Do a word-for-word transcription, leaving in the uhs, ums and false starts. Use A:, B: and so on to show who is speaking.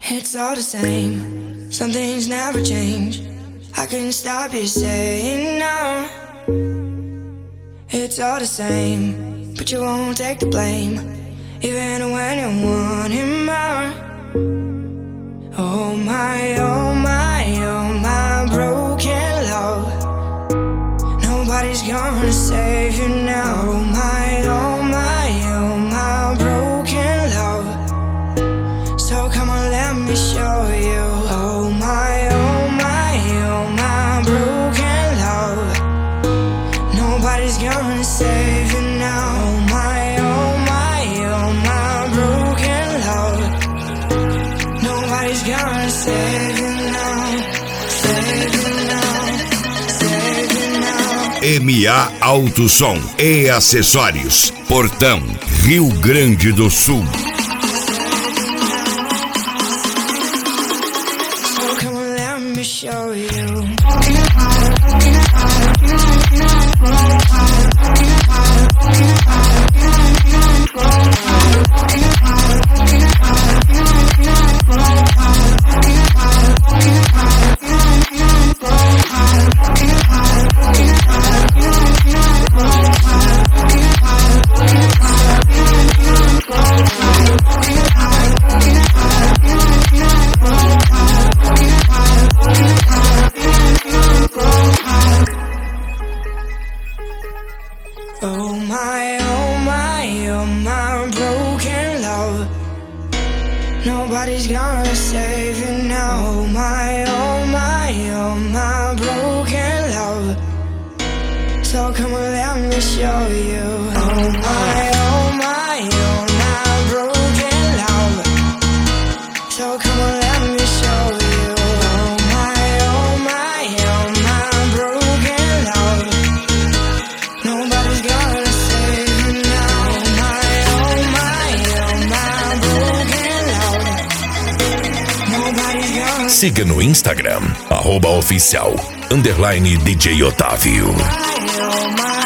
A: It's all the same, some things never change. I can't stop you saying no. It's all the same, but you won't take the blame, even when you want it more. Oh my, oh my, oh my broken love. Nobody's gonna save you now. Oh my, oh my, oh my broken love. So come on, let me show you. Oh my, oh my, oh my broken love. Nobody's gonna save you now. Oh my, oh my, oh my broken love. Nobody's gonna save you now. Save you now. Save you now.
B: M A Auto Som e Acessórios, Portão, Rio Grande do Sul.
A: Show you. Oh my, oh my, oh my broken love. Nobody's gonna save you now. Oh my, oh my, oh my broken love. So come on, let me show you. Oh my, oh my, oh my broken love. So come on, let me show you. Oh my, oh my, oh my broken love. Nobody's gonna save you now. Oh my, oh my, oh my broken love. Nobody's gonna.
B: Siga no Instagram, arroba oficial, underline D J Otávio.
A: Oh my, oh my.